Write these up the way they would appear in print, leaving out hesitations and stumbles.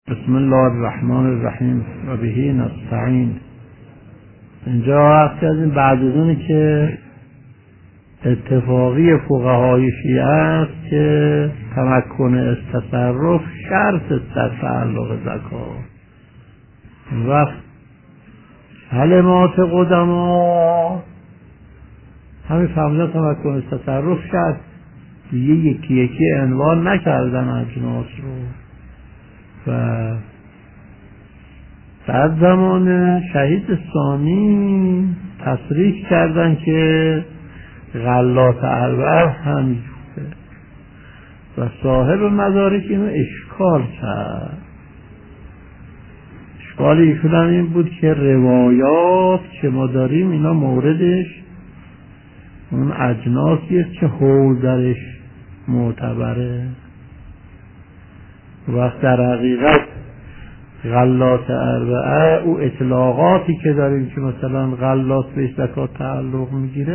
بسم الله الرحمن الرحیم و بهی نستعین. اینجا وقتی از این بعد از اونی که اتفاقی فقهای شیعه است که تمکن از تصرف شرط است در تعلق زکات و کلمات قدما همین فهمیدن تمکن از تصرف شرط یکی یکی عنوان نکردن اجناس رو و بعد زمان شهید ثانی تصریح کردن که غلات اربع همینجوره و صاحب مدارک اینو اشکال کرد. اشکال ایشون هم این بود که روایات که ما داریم اینا موردش اون اجناسیه که حوزش معتبره، وقت در حقیقت غلات اربعه او اطلاقاتی که داریم که مثلا غلات بهش زکات تعلق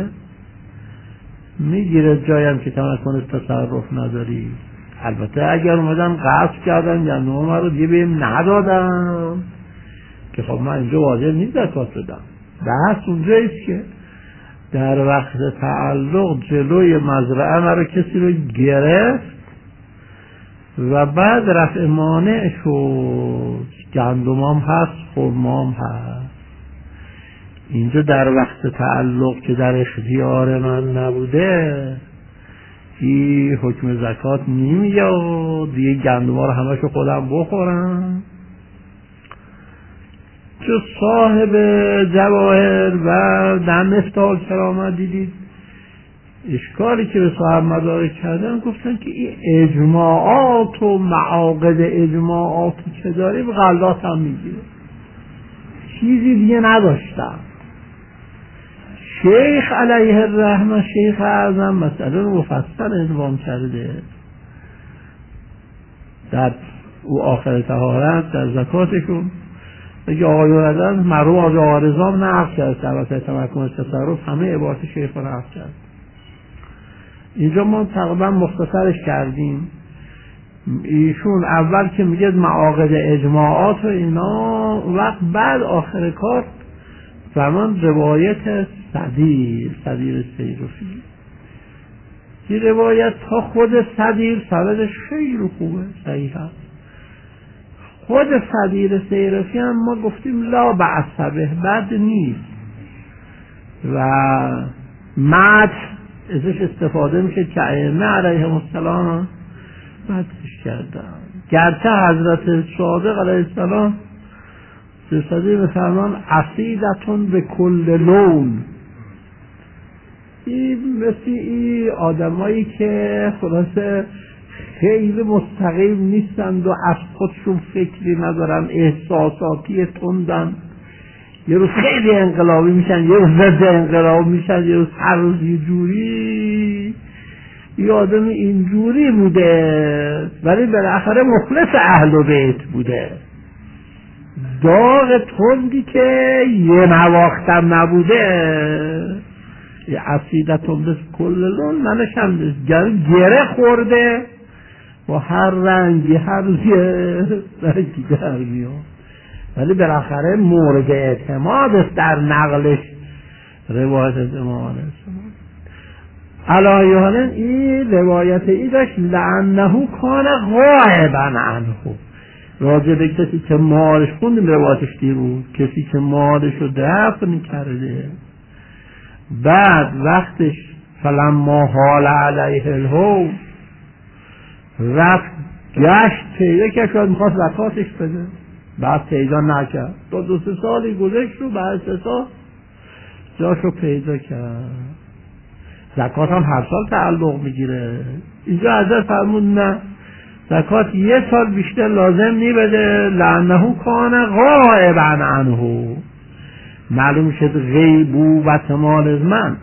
میگیره جایم که تمکن تصرف نداری. البته اگر اومدن غصب کردن یا نومه رو دیگه بهم ندادم که خب من اینجا واجب نیست زکات بدم. بحث اونجاییست که در وقت تعلق جلوی مزرعه مرا کسی رو گرفت و بعد رفع مانع شد، گندمام هست خرمام هست. اینجا در وقت تعلق که در اختیار من نبوده این حکم زکات نمیاد، دیگه گندما رو همشو خودم بخورم. چون صاحب جواهر و در مفتاح کرامت دیدید اشکالی که به صاحب مدارک کردن گفتن که این اجماعات و معاقد اجماعاتی که داریم غلات هم میگیره، چیزی دیگه نداشتم. شیخ علیه الرحمه شیخ اعظم مسئله رو مفصل عنوان کرده در او آخر طهارت در زکاتشون. اگه آقایون ازن مرحوم آقای آرزام نقل کرد در تمکن تصرف همه عبارت شیخ رو نقل کرد. اینجا ما تقریبا مختصرش کردیم. ایشون اول که میگه معاقد اجماعات و اینا وقت بعد آخر کار فرمان روایت صدیر سیرفی. این روایت تا خود صدیر سندش خیلی خوبه صحیح هست. خود صدیر سیرفی هم ما گفتیم لا بأس به بد نیست و مدح ازش استفاده میشه که ائمه علیهم السلام مدحش کردن. گرچه حضرت صادق علیه السلام سلسله بفرمان عصیدتون به کل لون، این مثل این آدمایی که خلاصه خیلی مستقیم نیستند و از خودشون فکری ندارن، احساساتی تندن، یه روز خیلی انقلابی میشن یه روز ضد انقلاب میشن یه روز هر روز یه جوری. یه آدم اینجوری بوده ولی بالاخره مخلص اهل بیت بوده. داغ تندی که یه نواختم نبوده. یه عصیدتون بس کللون منش هم گره خورده با هر رنگی هر رنگی در میاد ولی بالاخره مورد اعتماد است در نقلش روایت از امام علیه السلام. علی حال این روایت ای داشت لعنه کان غائبا عنه، راجع به کسی که مالش خوندیم روایتش دیروز، کسی که مالش رو دفن کرده بعد وقتش فلما حال علیه الحول رفت گشت پیدا که شاید میخواست زکاتش بده بعد پیدا نکرد، تا 2-3 سالی گذشت رو بعد 3 سال جاشو پیدا کرد. زکات هم هر سال تعلق میگیره. اینجا حضرت فرمود نه زکات 1 سال بیشتر لازم نیبده لعنه کان غائبا عنه. معلوم شد غیبوبت مال از من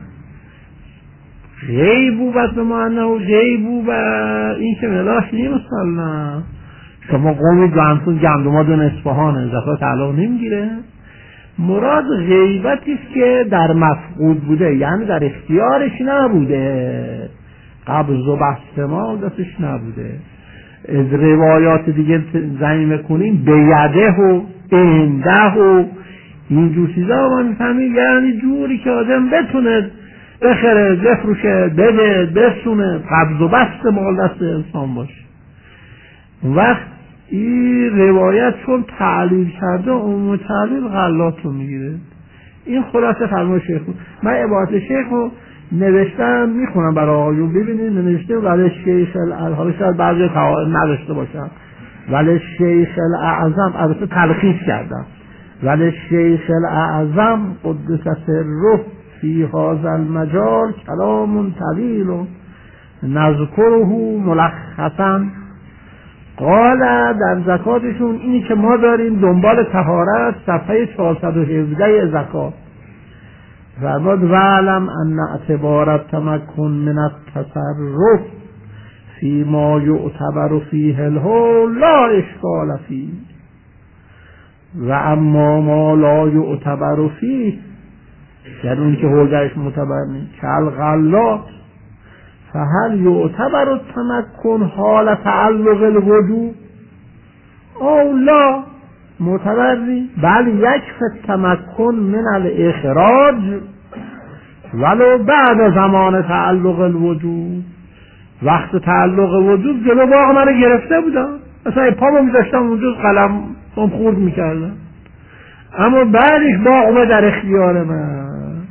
غیبوبت مال غیبوبت این که ملاش نیست. مثلا شما قومی گندما دون اصفهانه زکات تعلق نمیگیره. مراد غیبتی است که در مفقود بوده، یعنی در اختیارش نبوده، قبض و بسط مال دستش نبوده. از روایات دیگه زمین کنیم به یده و انده و اینجور چیزا ما میفهمیم یعنی جوری که آدم بتونه بخره بفروشه بده بسونه قبض و بست مال دست انسان باشه. اون وقت این روایت چون تعلیل کرده اون تعلیل غلات رو میگیره. این خلاصه فرمان شیخ بود. من عبارت شیخ رو نوشتم میخونم برای آقایون ببینید. نوشته ولی شیخ حالا شاید بعضی قواعد نداشته باشم ولی شیخ الاعظم البته تلخیص کردم ولی شیخ الاعظم قدس سره فی هذا المجال کلام طویل نذکره ملخصا. قال در زکاتشون اینی که ما داریم دنبال طهارت صفحه 417 زکات فرمود وعلم ان اعتبار التمکن من التصرف فی ما یعتبر فیه الحول لا اشکال فیه و اما ما لا یعتبر فیه یعنی اون که حول درش معتبر نیست کالغلات فهل یعتبر التمکن حال تعلق الوجوب او لا معتبر نیست بل یکفی التمکن من الاخراج ولو بعد زمان تعلق الوجوب. وقت تعلق وجوب جلو باغ من گرفته بودم مثلا پامو میذاشتم اونجا قلم خورد میکردم اما بعدش باغ اومد در اختیار من.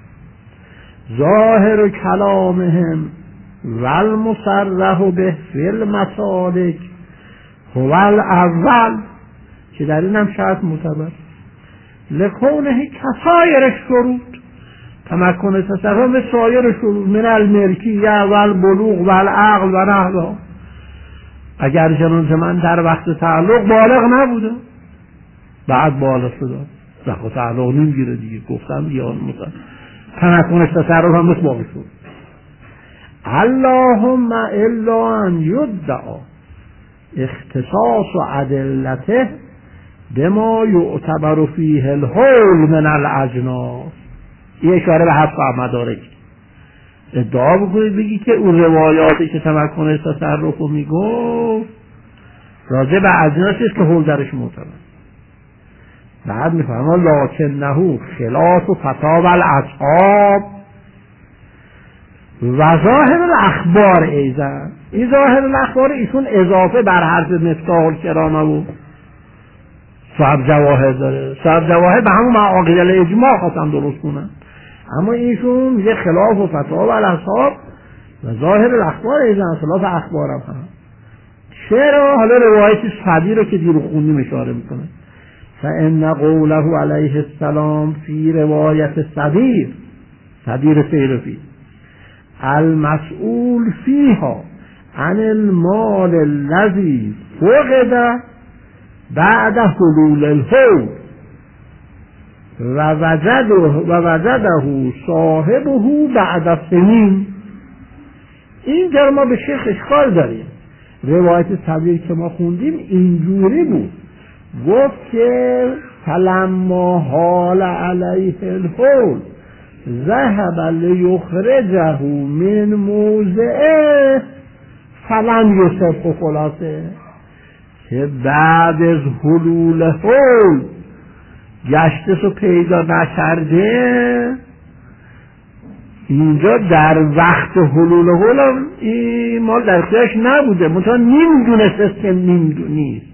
ظاهر کلامهم والمصرح به فی المسالک هو الاول که در این هم شرط معتبر لکونه کسایر شروط تمکن تصرف به سایر شروط من الملکیه و البلوغ و العقل و نحوها. اگر چنانچه من در وقت تعلق بالغ نبودم بعد بالغ شدم وقت تعلق نمیگیره دیگه گفتم یا تمکنش تصرف هم مثل باقی شد. اللهم الا ان یدعا اختصاص ادلته بما یعتبر فیه الحول من الاجناس. این اشاره به حفظ مدارک ادعا بکنید بگی که اون روایاتی که تمکنش تصرف رو میگفت راجع به اجناسی است که حول درش معتبر. بعد میفرما لکنه خلاف فتاوی الاصحاب و ظاهر الاخبار ایضا. این ظاهر الاخبار ایشون اضافه بر حرف مفتاح الکرامه و صاحب جواهر داره. صاحب جواهر به همون معاقد الاجماع خواستم درست کنن اما ایشون میگه خلاف و فتاوی الاصحاب و ظاهر الاخبار ایضا خلاف اخبارم هم. چرا؟ حالا روایت صدی رو که دیرو خوندیم اشاره میکنه فان قوله علیه السلام فی روایت صدیر فیرفی المسئول فیها عن المال الذي فقد بعد حلول الحول و وجده صاحبه بعد سنین. این در ما به شیخ اشکال داریم. روایت صدیر که ما خوندیم اینجوری بود گفت که فلما حال علیه الحول ذهب لیخرجه من موضعه فلم یصف. خلاصه که بعد از حلول حول گشتش رو پیدا نکرده اینجا در وقت حلول حول این مال در اختیارش نبوده منتها نمیدونست که نیست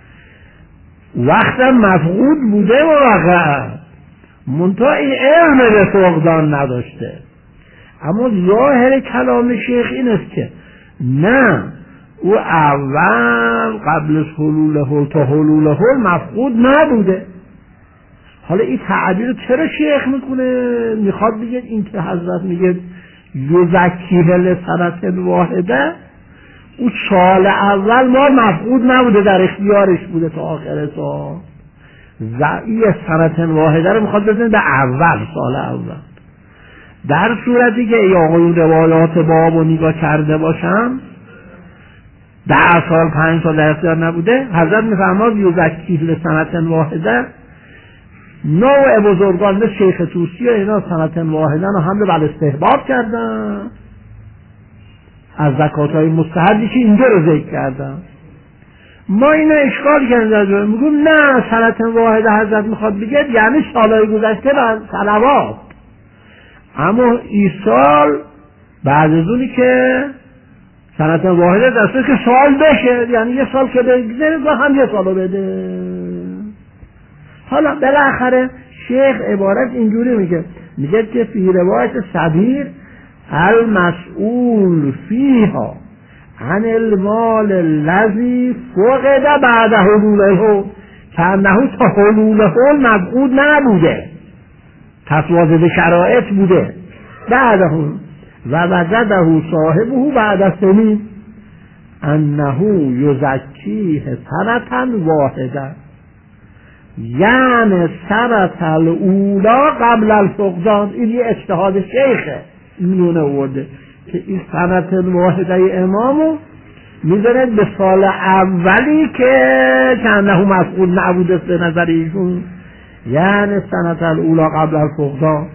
وقتم مفقود بوده واقعا منتها این علم به فقدان نداشته. اما ظاهر کلام شیخ این است که نه او اول قبل از حلول حول تا حلول حول مفقود نبوده. حالا این تعبیر چرا شیخ میکنه؟ میخواد بگه این که حضرت میگه یزکیه لسنة واحده او سال اول ما مفقود نبوده در اختیارش بوده تا آخر سال. زعی سنة واحده رو میخواد بزنه به اول سال اول. در صورتی که ای آقایون روایات باب و نگاه کرده باشم 10 سال 5 سال در اختیار نبوده حضرت میفرماد یزکیه لسنة واحده. نوع بزرگان مثل شیخ طوسی و اینا سنة واحده رو حمل بر استحباب کردن از زکات‌های مستحبی که اینجا رو ذکر کردن. ما اینو اشکال کردیم، میگم نه سنت واحده حضرت میخواد بگه یعنی سالهای گذشته و صلوات، اما این سال بعد از اونی که سنت واحده دسته که سال بشه، یعنی یه سال که بگذره و هم یه سالو بده. حالا بالاخره شیخ عبارت اینجوری میگه که فی روایت صبیر المسئول فیها عن المال الذی فقد بعد حلوله کانه تا حلوله مفقود نبوده، تصوازه شرایط بوده، بعدهم و وجده صاحبه بعد سنین انه یزکیه سنة واحده، یعنی سنة الاولا قبل الفقدان. این یه اجتهاد شیخه، اینونه ورده که این سنة واحده امامو میذاره به سال اولی که انه مفقود نبوده به نظر ایشون، یعنی سنة الاولا قبل الفقدان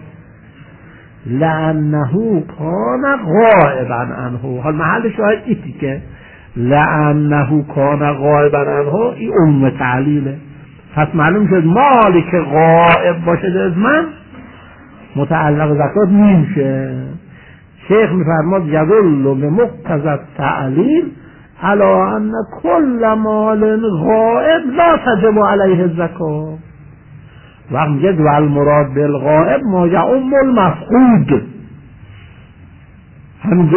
لانه کان غائبا عنه. حال محل شاید ایتی که لانه کان غائبا عنه این ام تعلیله، پس معلوم شد مالی که غائب باشه از من متعلق زکات نمیشه. شیخ میفرماد یدل به مقتضی التعلیل علی ان کل مال غائب لا تجب علیه الزکات. وقت میگه و المراد بالغائب ما یعم المفقود، همینجا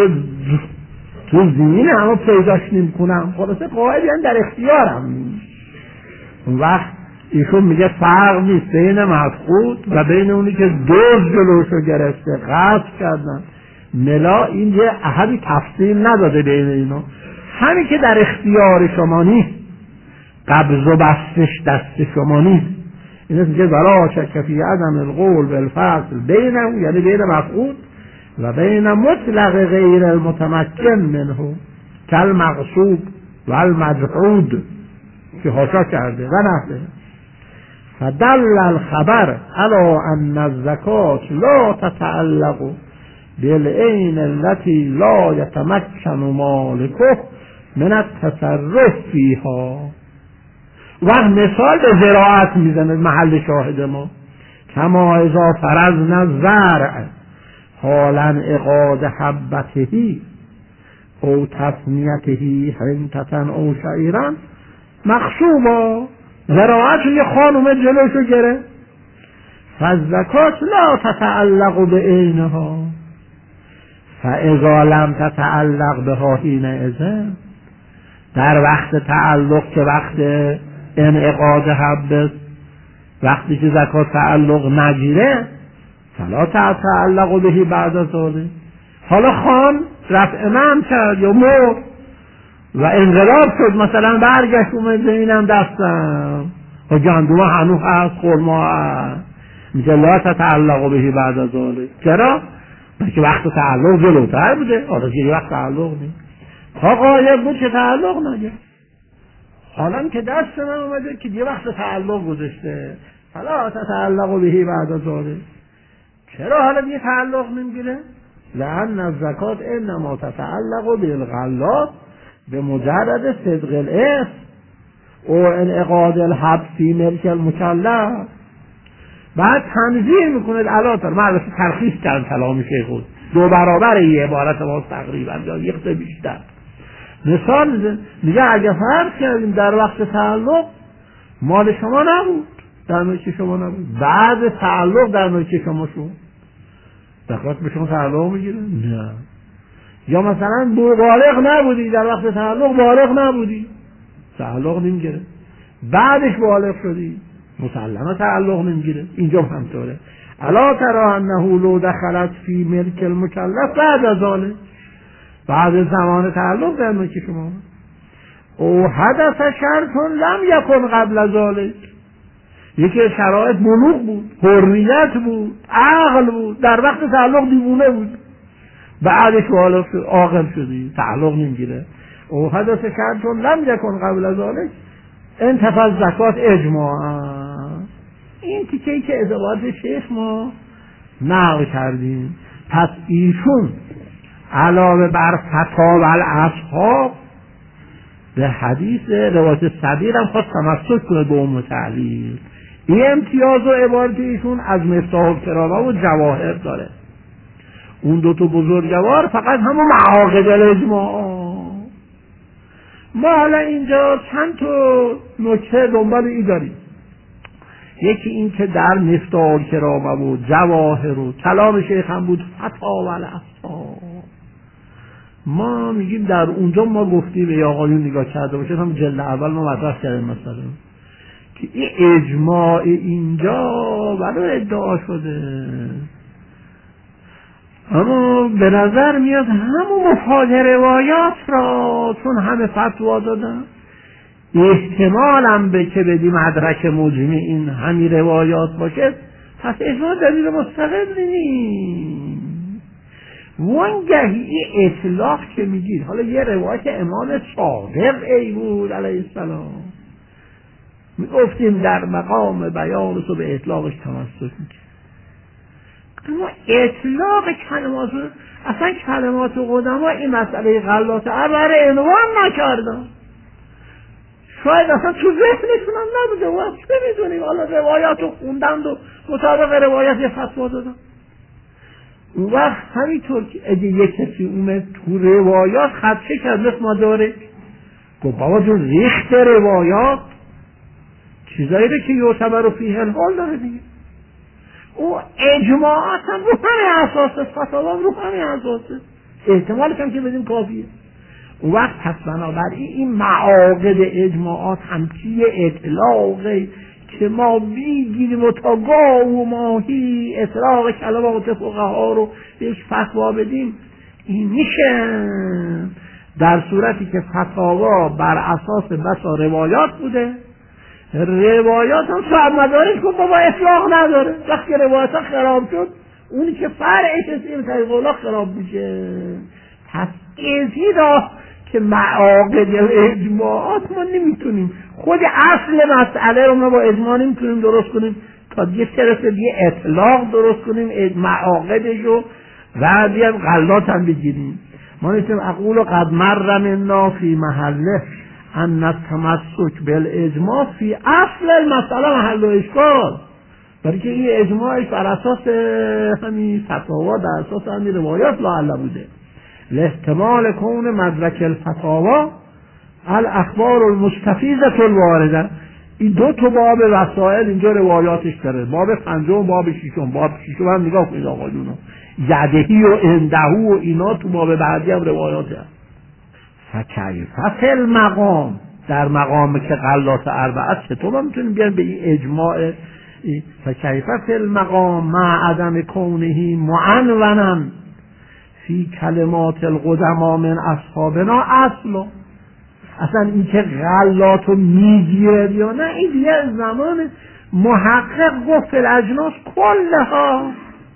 تو زمینه همه پیداش نمیکنم، خلاصه غائب یعنی در اختیارم نیست. اون وقت ایشون میگه فرق نیست بین مفقود و بین اونی که دوز جلوشو گرفته قطع کردن ملا، این یه احدی تفصیل نداده بین اینا. همین که در اختیار شما نیست، قبض و بستش دست شما نیست، این است که ولا شک فی عدم القول بالفصل بینه، یعنی بین مفقود و بین مطلق غیر المتمکن منه کالمغصوب و المجحود که حاشا کرده و نحوه. فدل الخبر علی ان الزکات لا تتعلق بالعین التي لا یتمکن مالکه من التصرف فیها. و مثال به زراعت میزنه محل شاهد ما، کما اذا فرضنا الزرع حالا اقاد حبته او تصمیته حنطة او شعیرا مخصوبا. زراعت یه خانومه جلوشو گره، فالزکات لا تتعلق بعینها فاذا لم تتعلق بها حینئذ، در وقت تعلق که وقت انعقاد حب، وقتی که زکات تعلق نگیره فلا تعلق بهی بعد از ذلک. حالا خان رفع من کرد یا مرد و انقلاب شد، مثلا برگشت اومد اینم دستم و گندم هنوز هست، خرما هست، میگه لا تتعلق بهی بعد از ذلک. چرا؟ بلکه وقت تعلق جلوتر بوده، حالا که وقت تعلق نیست، تا غایب بود که تعلق نگه. حالا که دست من اومده که یه وقت تعلق گذاشته، حالا تتعلق بهی بعد از ذلک. چرا حالا دیگه تعلق نمیگیره؟ لأن الزکات انما تتعلق بالغلات به مجرد صدق الاسم و انعقاد الحب فی ملک المکلف. بعد تنظیر میکنه علاتر، من ترخیص کردم کلام شیخ خود 2 برابر یه عبارت ما تقریبا یا یک تا بیشتر. مثال میگه اگه فرض کردیم در وقت تعلق مال شما نبود، در ملک شما نبود، بعد تعلق در ملک شما شد، زکات به شما تعلق میگیره؟ نه. یا مثلا بالغ نبودی در وقت تعلق، بالغ نبودی، تعلق نمیگیره، بعدش بالغ شدی مسلمه تعلق نمیگیره. اینجا همطوره. الا تری انه لو دخلت فی ملک المکلف بعد از ذلک، بعد زمان تعلق در ملک شما، او حدث شرط لم یکن قبل ذلک، یکی شرایط بلوغ بود، حریت بود، عقل بود، در وقت تعلق دیوونه بود، بعدش بالغ شد عاقل شدی، تعلق نمیگیره. او حدث شرط لم یکن قبل ذلک انتفى الزکات اجماعا. این تیکه‌ای که ازواد شیخ ما نقل کردیم. پس ایشون علاوه بر فتاوی الاصحاب به حدیث روایت صدیر هم خواست تمسک کنه به اون تعلیل. این امتیاز و عبارت ایشون از مفتاح الکرامه و جواهر داره. اون دو تا بزرگوار فقط همون معاقد الاجماع. ما حالا اینجا چند تا نکته دنبال ای داریم. یکی این که در مفتاح الکرامه و جواهر و کلام شیخ هم بود فتاوی الاصحاب، ما میگیم در اونجا ما گفتیم یا آقایون نگاه کرده باشه، هم جلد اول ما مطرح کردیم مثلا که این اجماع اینجا برای ادعا شده، اما به نظر میاد همون مفاد روایات را چون همه فتوا دادن، احتمالم به که بدی مدرک مجمع این همین روایات باشه، پس اجماع دلیل مستقل نیست. وانگهی این اطلاق که میگید، حالا یه روایت امام صادق ای بود علیه السلام، میگفتیم در مقام بیان تو به اطلاقش تمسک میکنیم، اما اطلاق کلمات، اصلا کلمات قدما این مسئله غلات برای عنوان نکردن، شاید اصلا تو ذهنشون هم نبوده و اصلا میدونیم، حالا روایات رو خوندند و مطابق روایت یه فتوا دادن. اون وقت همینطور که اگه یک کسی اومد تو روایات خدشه کرد مثل ما داره، گفت بابا جون ریخت روایات چیزایی رو که یعتبر رو فیه الحال داره دیگه، او اجماعات هم رو همه اساسه، فتاوا هم رو همه اساسه، احتمالش هم که بدیم کافیه. اون وقت پس بنابراین این معاقد اجماعات همچی اطلاقی که ما بیگیریم و تا گاه و ماهی اطلاق کلمات فقها رو بهش فتوا بدیم، این میشه در صورتی که فتاوا بر اساس بسا روایات بوده، روایات هم صاحب مدارک کن بابا اطلاق نداره، وقتی روایات ها خراب شد اونی که فرعش اسیم طریق الله خراب میشه. پس ایزی را که معاقد اجماعات ما نمیتونیم خود اصل مسئله رو ما با اجماع نمیتونیم درست کنیم، تا یه طرف یه اطلاق درست کنیم معاقدش رو و بیاد غلات هم بگیریم. ما نمیتونیم اقول قد مر منا فی محله ان التمسک بالاجماع فی اصل المسئله محل و اشکال، برای که این اجماعش بر اساس همین فتاوا در اساس همین روایات لاعله بوده. لاحتمال کون مدرک الفتاوا الاخبار المستفیضه الوارده. این دو تا باب وسائل اینجا روایاتش داره، باب پنجم و باب ششم. باب ششم هم نگاه کنید آقایون، یدهی و اندهو و اینا تو باب بعدی هم روایات هست. فکیف فی المقام، در مقام که غلات اربعه چطور ما میتونیم بیان به این اجماع؟ فکیف فی المقام مع عدم کونه معنونا فی کلمات القدما من اصحابنا اصلا. اصلا این که غلات رو میگیره یا نه، این دیگه زمان محقق گفت الاجناس کلها،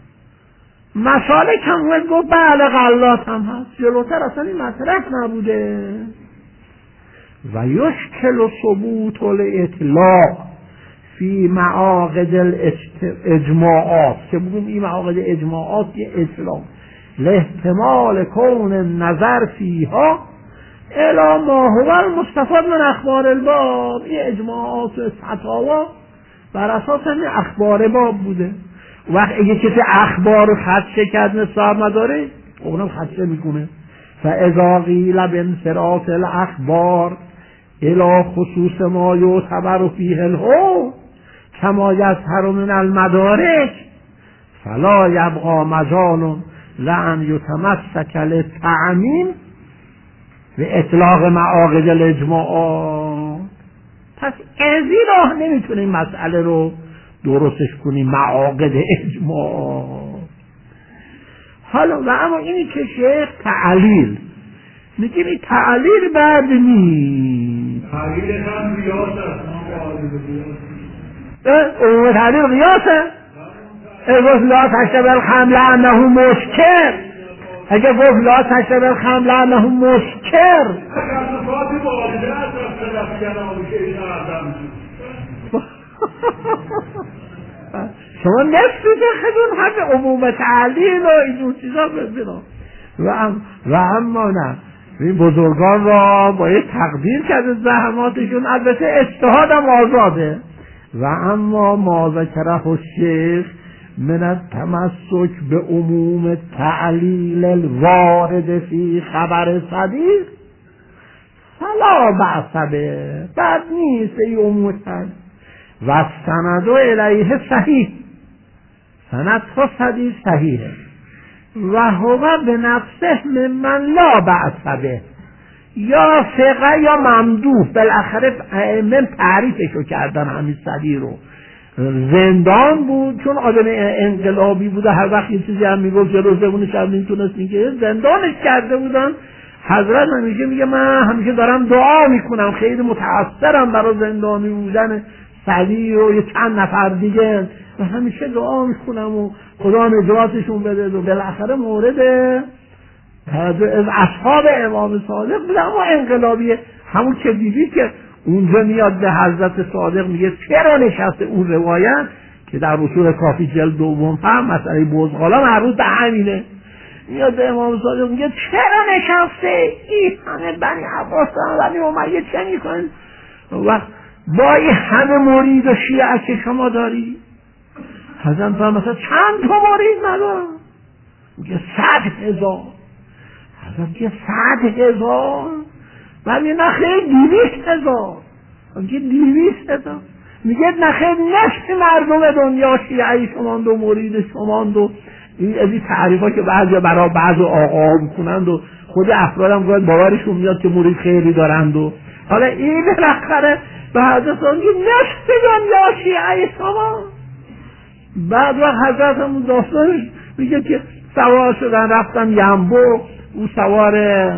مسالک هم گفت بله غلات هم هست، جلوتر اصلا این مطرح نبوده. و یشکل ثبوت الاطلاق فی معاقد الاجماعات، که بگیم این معاقد اجماعات یه اطلاق لاحتمال کون نظر فیها الی ما هو المستفاد من اخبار الباب. این اجماعات و فتاوا بر اساس این اخبار باب بوده. وقت اگه کسی اخبار رو خدشه کرد نصاب نداره، اونم خدشه میکنه. فاذا قیل بانصراف الاخبار الی خصوص ما یعتبر فیه الحکم کما یظهر من المدارک فلا یبقى مجال لأن یتمسک للتعمیم به اطلاق معاقد الاجماعات. پس از این راه نمیتونیم مسئله رو درستش کنیم، معاقد اجماعات. حالا و اما اینی که شیخ تعلیل میگیم، این تعلیل بعد نیست، تعلیل هم قیاس است. اون تعلیل قیاسه. گفت لا تشتبه الخمل انه مشکر، اگه گفت لا تشتبه الخمل انه مشکر، شما نفسید خیدون همه عموم تعلیل و اینجور چیزا بزنم و اما نه. این بزرگان را باید تقدیر کرده زحماتشون، البته اجتهادم آزاده. و اما ما ذکره الشیخ من التمسک به عموم تعلیل الوارد فی خبر صدیق فلا بأس به، بد نیست ای عموم و سند الیه صحیح، سند تا صدیق صحیحه و هو به نفسه ممن لا بأس به، یا ثقه یا ممدوح. بالاخره ائمه تعریفشو کردن همین صدیق رو. زندان بود چون آدم انقلابی بوده، هر وقت یه چیزی هم میگفت جلو زبونش هم نمیتونست میگه، زندانش کرده بودن. حضرت همیشه میگه من همیشه دارم دعا میکنم، خیلی متأثرم برای زندانی بودن صدیق و یه چند نفر دیگه، و همیشه دعا میکنم و خدا نجاتشون بده. و بالاخره مورد از اصحاب امام صادق بوده، اما انقلابیه. همون که دیدید که اونجا میاد به حضرت صادق میگه چرا نشسته، اون روایت که در اصول کافی جلد دوم هم مسئله بزغالا مربوط به همینه، میاد به امام صادق میگه چرا نشسته این همه بنی عباس بنی امیه چه میکنن وقت با این همه مرید و شیعه که شما داری؟ حضرت فرمود مثلا چند تا مرید ندارم؟ میگه 100,000. حضرت میگه 100,000؟ من میگه نه خیلی 200,000. میگه 200,000؟ میگه نه خیلی نصف مردم دنیا شیعه شماند و مرید شماند و این از این تعریفا که بعضی برای بعض آقا میکنند و خود افراد هم باید باورشون میاد که مرید خیلی دارند. و حالا این بالاخره به حضرت میگه نصف دنیا شیعه شما. بعد وقت حضرت همون داستانش میگه که سوار شدن رفتن ینبو، او سوار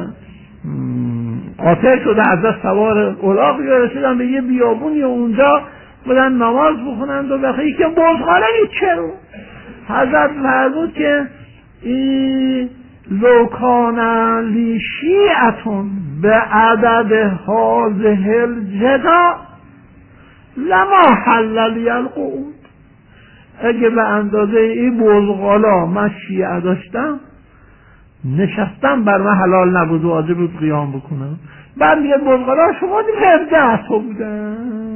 قاطر شده، حضرت سوار الاغ رسیدن به یه بیابونی و اونجا بودن نماز بخونند و بخیر یکی بزغاله چرا؟ حضرت فرمود که این لوکان لی شیعتون به عدد هذه الجدا لما حل لی القعود، اگه به اندازه این بزغالا من شیعه داشتم نشستم بر من حلال نبود و واجب بود قیام بکنم. بعد میگه بزغالا شما دیگه 17 تا بودن.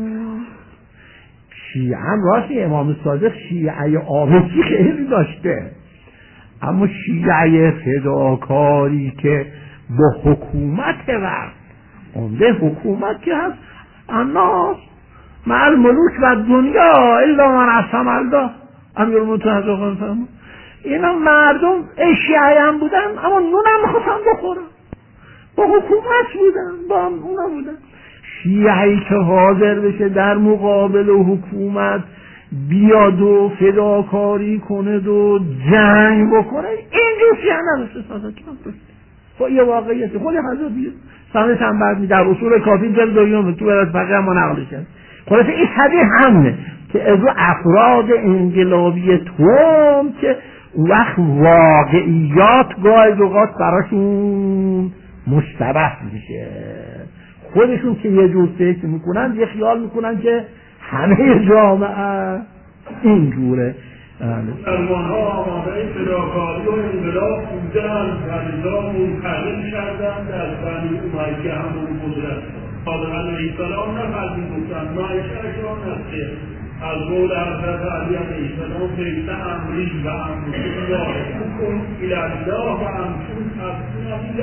شیعه هم راستی امام صادق شیعه آبکی خیلی داشته، اما شیعه فداکاری که با حکومت وقت عمده حکومت که هست الناس مع الملوک و دنیا الا من عصم الله امیر المتحدث فرمود اینا مردم شیعه هم بودن اما نون هم میخواستن بخورن، با حکومت بودن، با اونا بودن. شیعه‌ای که حاضر بشه در مقابل حکومت بیاد و فداکاری کنه و جنگ بکنه، اینجور شیعه نداشته سازد کم با یه واقعیت خود حضرت بیاد سانه هم بعد در اصول کافی جلد دویون تو برد فقیه ما نقل شد. خلاصه این حدیث همونه که از افراد انقلابی توم که وقت واقعیات گاهی اوقات براشون مشتبه میشه، خودشون که یه جور فکر میکنن یه خیال میکنن که همه جامعه اینجوره. مسلمان ها آماده فداکاری و انقلاب بودن، خریدار منتقل کردن در بنی امیه همون قدرت صادق علیه السلام نفرمین گفتن معیشه شان است که از قول حضرت علی علیه السلام بیت امری و امرون داره کن الالله و امشون تفسون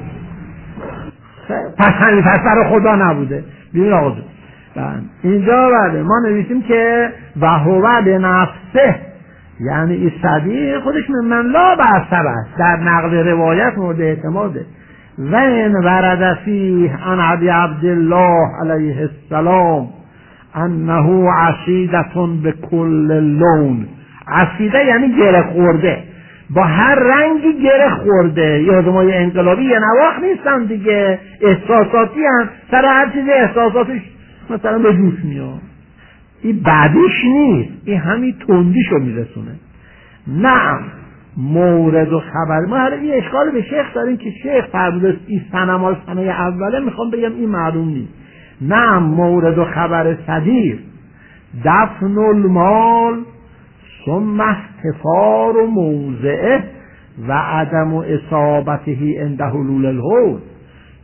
پس برای خدا نبوده. ببین آقا اینجا بله ما نویسیم که و هو به نفسه، یعنی این صدیق خودش من لا بأس در نقل روایت مورد اعتماده. و این ورد فیه عن ابی عبدالله علیه السلام انه عصیدتون به کل لون، عصیده یعنی گره خورده، با هر رنگی گره خورده. یه آدمای انقلابی یه نواخت نیستن دیگه، احساساتی هم، سر هر چیز احساساتش مثلا به جوش میاد. این بعدیش نیست، این همین تندیشو میرسونه. نعم مورد و خبر ما هر این اشکال به شیخ داریم که شیخ فرموده این سنه سنه اوله، میخوام بگم این معلوم نیست. نعم مورد و خبر صدیق دفن المال ثم احتفار و موضعه و عدم اصابته عند حلول الحول.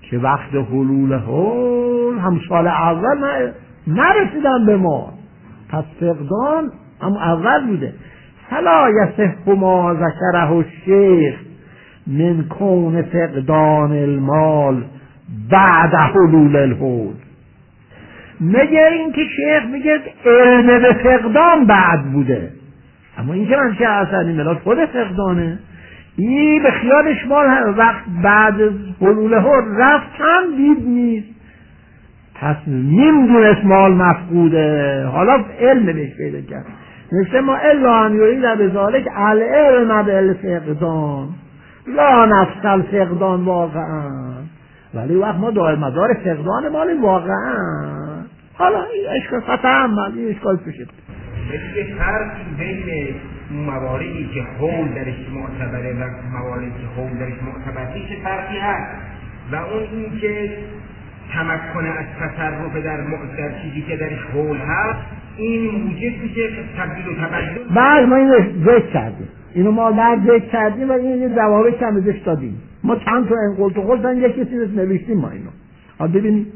که وقت حلول حول هم سال اول نرسیدن به ما، پس فقدان هم اول بوده. فلا یصح ما ذکره الشیخ من کون فقدان المال بعد حلول الحول. میگه این که شیخ میگه علم به فقدان بعد بوده، اما این که من چه اثری ملاد خود فقدانه. این به خیالش مال وقت بعد حلول حول رفت هم دید نیست، پس نمیدونست مال مفقوده، حالا علم بهش پیدا کرد. نوشته ما الا ان یرید بذالک العلم بالفقدان لا نفس الفقدان واقعا، ولی وقت ما دائم مدار فقدان مال واقعا. حالا این اشکال فتحمل، این اشکال پیشت یه فرقی بین مواردی که حول درش معتبره و مواردی که حول درش معتبر نیست فرقی هست، و اون این که تمکن از تصرف در چیزی که درش حول هست این موجب میشه تبدیل و تبدل. بعد ما اینو ذکر کردیم، اینو ما بعد ذکر کردیم و این ضوابط هم ازش دادیم. ما چند تا این قلت و قلتن یکی چیز نوشتیم ما اینو. حالا ببینید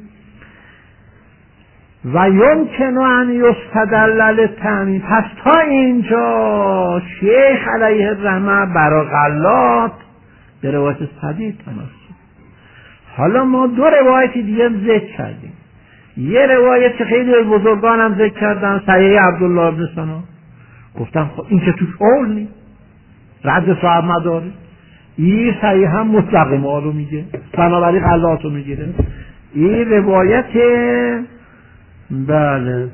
و یمکن ان یستدل للتأمین. پس تا اینجا شیخ علیه الرحمه برای غلات به روایت صدیق تمسک. حالا ما دو روایت دیگه ذکر کردیم. یه روایت که خیلی از بزرگان هم ذکر کردن، صحیح عبدالله بن سنا، گفتن خب این که توش حول نیست، رد صاحب مداره. این صحیح هم مطلق ما رو میگه، بنابراین غلات رو میگیره. این روایت بله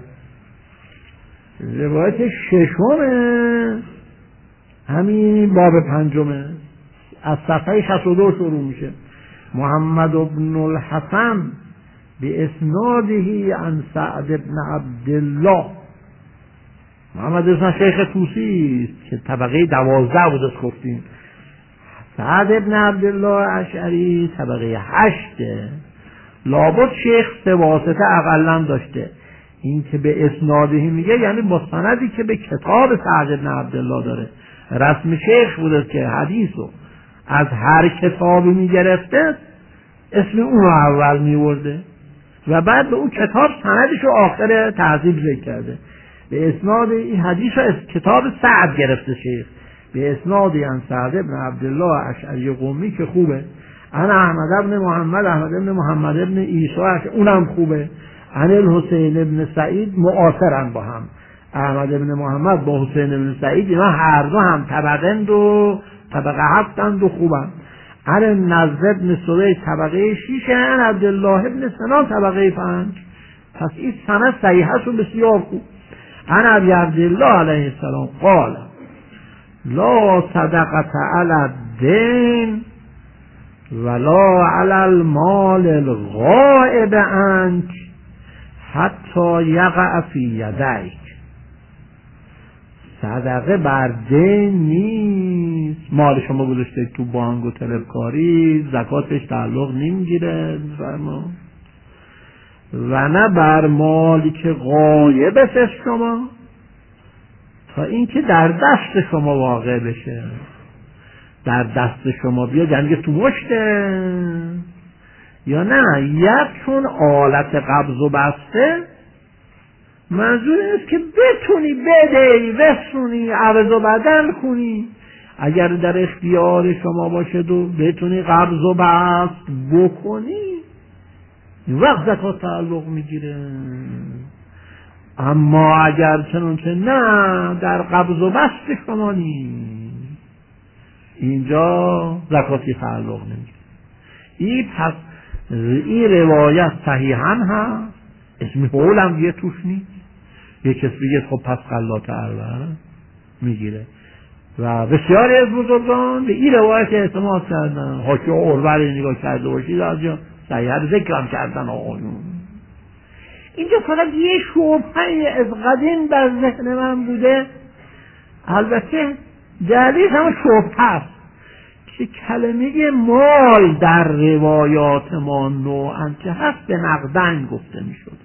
روایت ششمه، همین باب پنجمه، از صفحه 62 شروع میشه. محمد بن الحسن باسناده عن سعد بن عبدالله. محمد بن شیخ طوسی است که طبقه 12 بود از گفتیم. سعد بن عبدالله اشعری طبقه 8. لابد شیخ 3 واسطه اقلا داشته. این که به اسنادهی میگه یعنی با سندی که به کتاب سعد بن عبدالله داره. رسم شیخ بوده که حدیثو از هر کتابی میگرفته اسم اون اول میورده و بعد به اون کتاب سندشو آخر تهذیب ذکر کرده. به اسناد این حدیثو از کتاب سعد گرفته شیخ، به اسنادی عن سعد بن عبدالله اشعری قمی که خوبه. انا احمد بن محمد بن عیسی اونم خوبه. عن الحسین بن سعید معاصرن با هم. احمد بن محمد با حسین بن سعید اینا هر دو هم طبقند و طبقه 7 و خوبن. عن النضر بن سوید طبقه 6، عن عبدالله بن سنا طبقه 5. پس این سند صحیحه و بسیار خوب. عن ابی عبدالله علیه السلام قال لا صدقة علی الدین ولا علی المال الغائب عنک حتی یقع فی یدیک. صدقه بر دین نیست، مال شما گذاشته تو بانک و طلبکاری زکاتش تعلق نمیگیره و نه بر مالی که غایب است شما تا اینکه در دست شما واقع بشه. در دست شما بیاد یعنی تو مشته یا نه، یک چون آلت قبض و بسته منظور اینست که بتونی بدهی وسونی عوض و بدل کنی. اگر در اختیار شما باشه و بتونی قبض و بست بکنی وقت زکات تعلق میگیره. اما اگر چنانچه نه در قبض و بست شما نیست اینجا زکاتی تعلق نمیگیره. این پس این روایت صحیحاً هست، اسم حول هم یه توش نیست. یه کسی بگه خب پس غلات اول میگیره و بسیاری از بزرگان به این روایت اعتماد کردن. حاکی اروری نگاه کرده باشید از جا صحیح ذکرم کردن آقایون. اینجا فقط یه شبهه از قدیم در ذهن من بوده، البته دلیل هم شبهه است که کلمه مال در روایات ما نوعاً که هست به نقدن گفته می شده،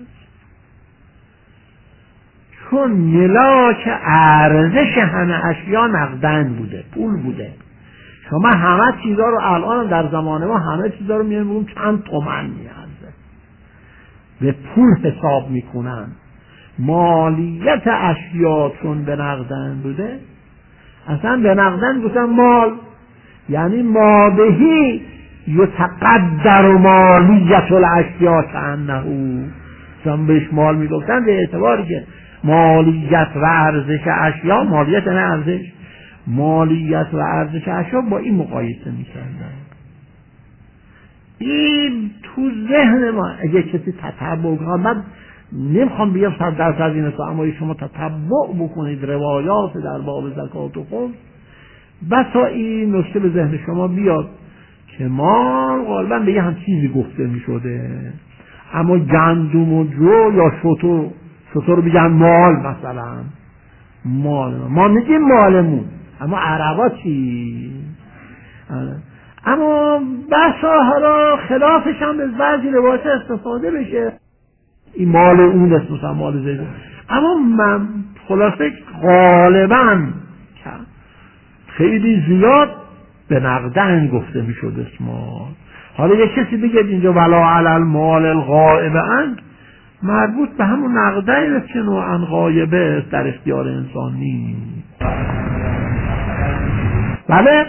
چون ملاک ارزش همه اشیا نقدن بوده، پول بوده. شما همه چیزا رو الان در زمان ما همه چیزا رو میگیم چند تومن میارزه، به پول حساب میکنن. مالیت اشیا چون به نقدن بوده، اصلا به نقدن گفتن مال یعنی مابهی یتقدر مالیت الاشیا کانه، چون بهش مال میگفتن به اعتباری که مالیت و ارزش اشیا، مالیت نه ارزش، مالیت و ارزش اشیا با این مقایسه میکردن. این تو ذهن ما اگه کسی تتبع کنه، من نمیخوام بگم 100% این است، اما شما تتبع بکنید روایات در باب زکات و خمس، بسا این نکته به ذهن شما بیاد که ما غالبا به یه هم چیزی گفته میشده، اما گندم و جو یا شتر بگن مال، مثلا مال ما میگیم مالمون، اما عربا چی؟ اما بسا حالا خلافش هم به بعضی روایات استفاده بشه، این مال اون است، مثلا مال زیدون. اما من خلاصه غالبا خیلی زیاد به نقدن گفته میشد اسمال. حالا یه کسی بگه اینجا ولا علی المال الغائب ان، مربوط به همون نقدن است که نوعا غایبه در اختیار انسان نیست. بله؟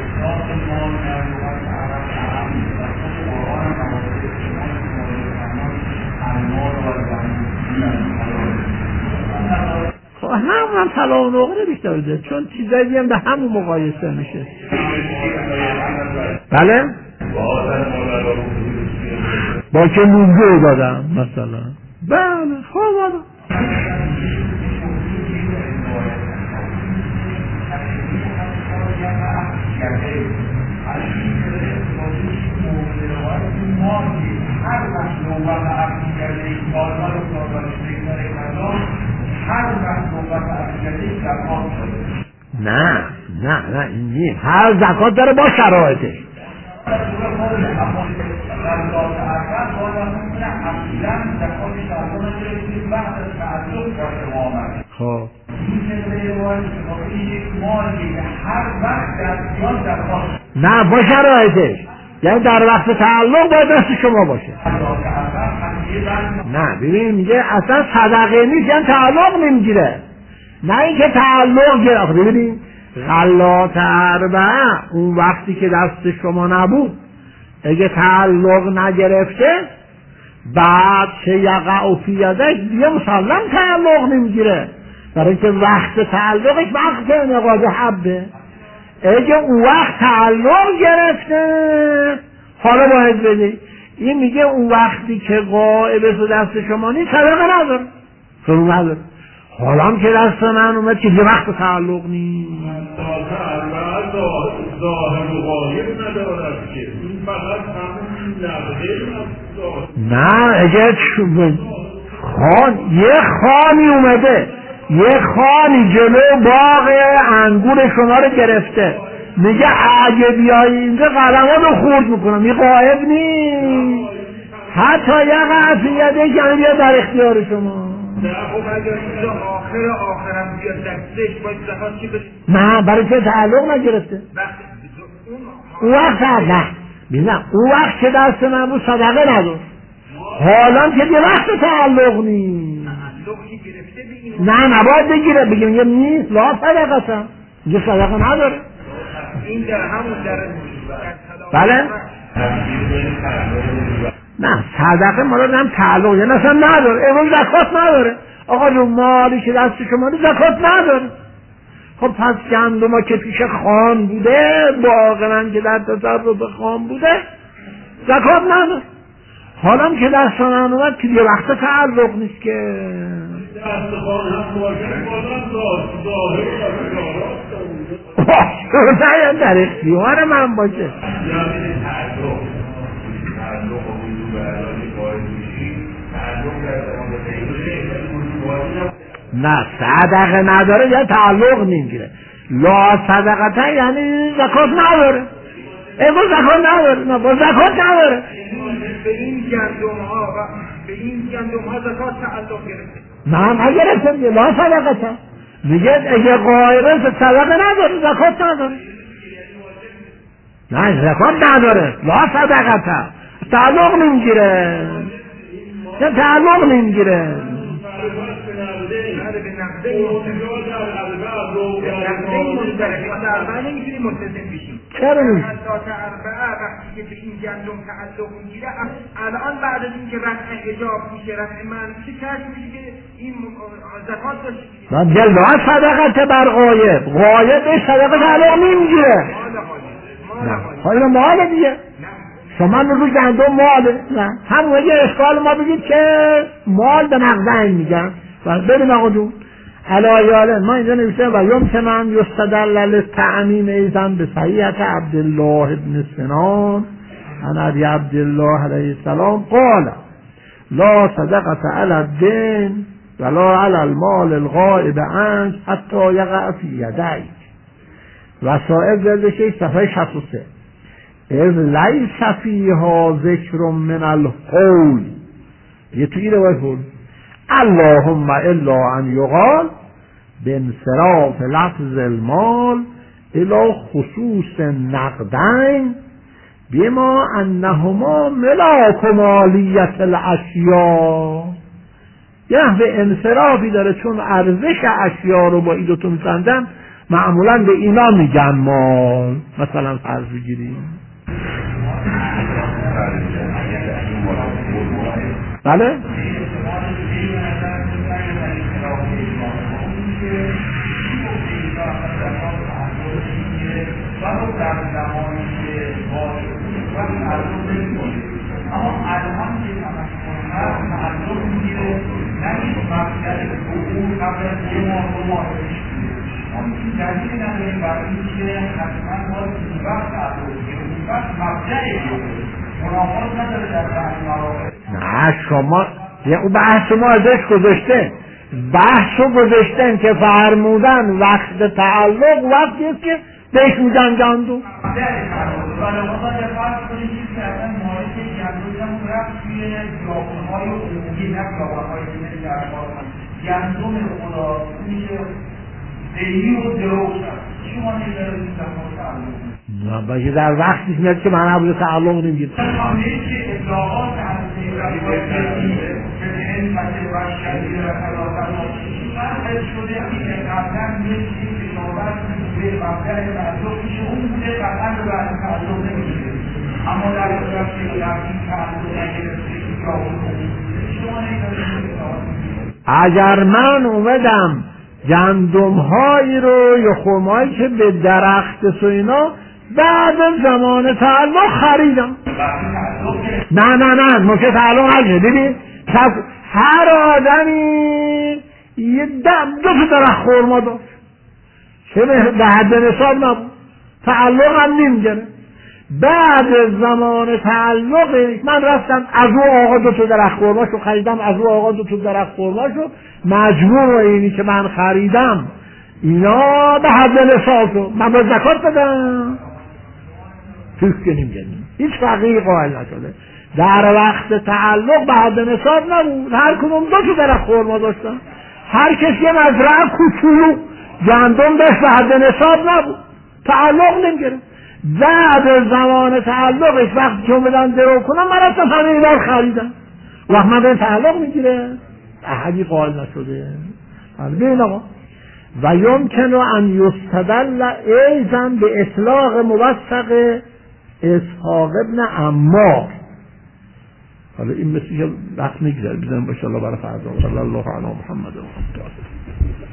همون طلا و نقره بیشتر بده، چون چیزایی هم به همون مقایسه میشه. بله؟ با که نوزه دادم مثلا. بله خوب آدم. هر وقت نوبت عقلی کرده این کارها رو کاربارش بگذاره کردم، هر وقت نوبت عقلی کرده این زکات شده. نه این نیست، هر زکات داره با شرایطش. خب نه با شرایطش، یعنی در وقت تعلق باید دست شما باشه. نه ببین میگه اصلا صدقه نیست، یعنی تعلق نمیگیره، نه اینکه تعلق گرفت. ببینید غلات اربعه اون وقتی که دست شما نبود، اگه تعلق نگرفته بعد چه یقع فی یدک دیگه مسلم تعلق نمیگیره، برای اینکه وقت تعلقش وقت انعقاد حبه. اگه اون وقت تعلق گرفته حالا باید بدهی. این میگه اون وقتی که غائبه تو دست شما نیست صدقه نداره، فرو نداره. حالا هم که دست من اومد که یه وقت تعلق نیست، ظاهر و غایب ندارد که این فقط همون نقده. نه اگه یه خانی اومده، یه خانی جلو باغ انگور شما رو گرفته، میگه اگه بیایی اینجا قلمات رو خورد میکنم، این غایب نیست، حتی یه قطعیده یعنی بیا در اختیار شما. نه خب اگر اینجا آخرم بیاد دستش باید زکات چی بشه؟ نه برای که تعلق نگرفته اون وقت نه ببینم اون وقت که دست من بود صدقه ندار، حالا که یه وقت تعلق نیست نه نباید بگیره، بگیم یه نیست لا صدقه هم یه صدقه نداره. این در همون در بله؟ نه صدقه مالا هم تعلق یعنی اصلا نداره، امروز زکات نداره. آقا رو مالی که دست شما زکات نداره. خب پس گندما که پیش خان بوده، باغ من که در تصرف خان بوده زکات نداره. حالا که دست من اومد که یه وقت تعلق نیست که دست خان هم باشه نه در اختیار من باشه. نه صدقه نداره یا تعلق نمیگیره، لا صدقه یعنی زکات نداره، امروز زکات نداره، نه با زکات نداره. به این گندم ها زکات تعلق گرفته؟ نه نگرفته میگه لا صدقه، میگه اگه غایبه صدقه نداره زکات نداره. نه زکات نداره، لا صدقته، تعلق نمیگیره، نه تعلق نمیگیره. چرا نمیشه؟ وقتی که به این گندم تعلق میگیره الان بعد از اینکه رفع حجاب میشه، رفع من میشه، کسی میشه که این زکات داشت. لا صدقته بر غایب، غایب به صدقه تعلق نمیگیره. حالا ماله دیگه، شما رو گندم ماله، نه همون یه اشکال ما بگید که مال به نقدین میگن و ببین آقا جون علایاله ما اینجا نوشته و یمکن ان یستدل للتعمیم ایضا به صحیحة عبدالله بن سنان عن ابی عبدالله علیه السلام قال لا صدقة علی الدین ولا علی المال الغائب عنك حتی یقع فی یدیک. وسائل جلد 6 صفحه 63. اذ لیس فیها ذکر من القول، یه توی روایت بود اللهم الا ان یقال بانصراف لفظ المال الى خصوص نقدین بما انهما ملاک مالیت الاشیاء. یه به انصرافی داره چون ارزش اشیاء رو با این دوتون می‌سنجن، معمولا به اینا میگن مال. مثلا فرض بگیریم بله نه شما بحث شما ازش گذاشته، بحث رو گذاشتن که فرمودن وقت تعلق وقتی است که بهش میگن گندم. گندم خدا میشه دهی و دروغ شما نمیدارید نه باید در وقتی میاد که من عبود تعلق نمیگید اما در اگر من اومدم گندم هایی رو یا خرمایی که به درخت سوینا بعد زمان تعلق خریدم، نه ممکن تعلق نشه. ببین هر آدمی یه دو تا درخت خرما داشت که به حد نصاب نبود، تعلق هم نمیگره. بعد زمان تعلق من رفتم از او آقا دو تا درخت خرما شو خریدم، از او آقا دو تا درخت خرما شو، مجموع اینی که من خریدم اینا به حد نصاب شد، من با زکات بدم توش که نمیگنیم. هیچ فقیه قائل نشده. در وقت تعلق به حد نصاب نبود، هر کدوم دو تا درخت خرما داشتن، هر کسی یه مزرعه کوچولو گندم داشت، به حد نصاب نبود، تعلق نمیگره. بعد زمان تعلقش وقتی که اومدن درو کنم من رفتم همه اینا رو خریدم، وقت من به تعلق میگیره احدی قائل نشده. ببین آقا و یمکن ان یستدل ایضا به اطلاق موثق اسحاق ابن عمار. حالا این مثل که وقت میگذاره بزنیم باشه الله برای فردا. صلی الله علی محمد و محمد.